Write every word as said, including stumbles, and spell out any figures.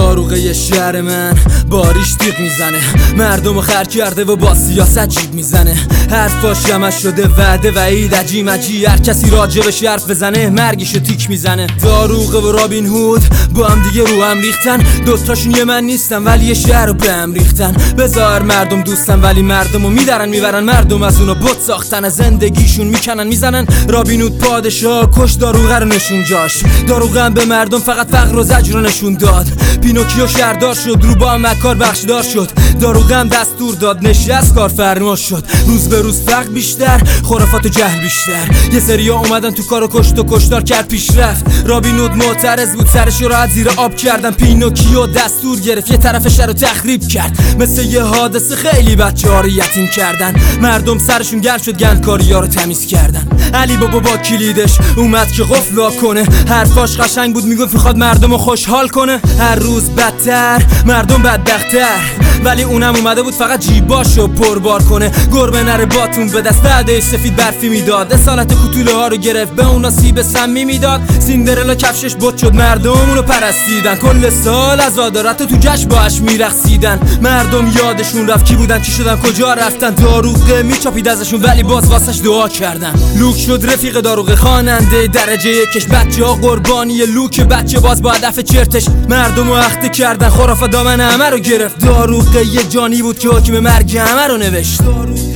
داروغه شهر من باریش تیغ میزنه، مردم خر کرده و با سیاست جیب میزنه. حرفاش جمع شده وعده وعید عجیم عجی، هر کسی راجبش حرف بزنه مرگیشو تیک میزنه. داروغه و رابین هود با هم دیگه رو هم ریختن، دوتاشون یه من نیستن ولی یه شهر رو به هم ریختن. بذار مردم دوستن ولی مردمو میدارن میبرن، مردم از اونا بت ساختن، از زندگیشون میکنن میزنن. رابین هود پادشاه کش داروغه رو نشون جاش، داروغه هم به مردم فقط فقر و زجر رو نشون داد. پینوکیو شهردار شد، رو با مکار بخشدار شد. داروغه هم دستور داد نشست کارفرما شد. روز به روز فقر بیشتر، خرافات و جهل بیشتر. یه سریا اومدن تو کارو کشت و کشتار کرد پیشرفت. رابین هود معترض بود سرش رو از زیر آب کردن. پینوکیو دستور گرفت یه طرفش رو تخریب کرد. مثل یه حادثه خیلی بچه‌ها رو یتیم کردن. مردم سرشون گرم شد گندکاری‌ها رو تمیز کردن. علی بابا با کلیدش اومد که قفل وا کنه. حرفاش قشنگ بود میگفت میخواد مردمو خوشحال کنه. هر روز بدتر مردم بدبخت‌تر، ولی اونم اومده بود فقط جیباشو پربار کنه. گربه نره باتون به دست بعدش سفید برفی میداد. اصالت کوتوله ها رو گرفت به اونا سیب سمی میداد. سیندرلا کفشش بت شد مردم اونو پرستیدن. کل سال از عادارت تو جشن باش میرقصیدن. مردم یادشون رفت کی بودن کی شدن کجا رفتن. داروغه میچاپید ازشون ولی باز واسش دعا کردن. لوک شد رفیق داروغه خواننده درجه یکش. بچه ها قربانی لوک بچه باز با هدف چرتش. مردمو اخته کردن خرافه دامن همه رو گرفت. داروغه یه جانی بود که حکم مرگ همه رو نوشت.